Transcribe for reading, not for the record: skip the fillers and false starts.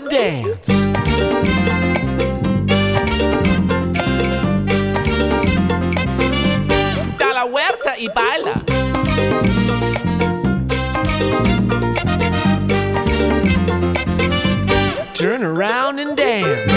dance. Da la huerta y baila. Turn around and dance.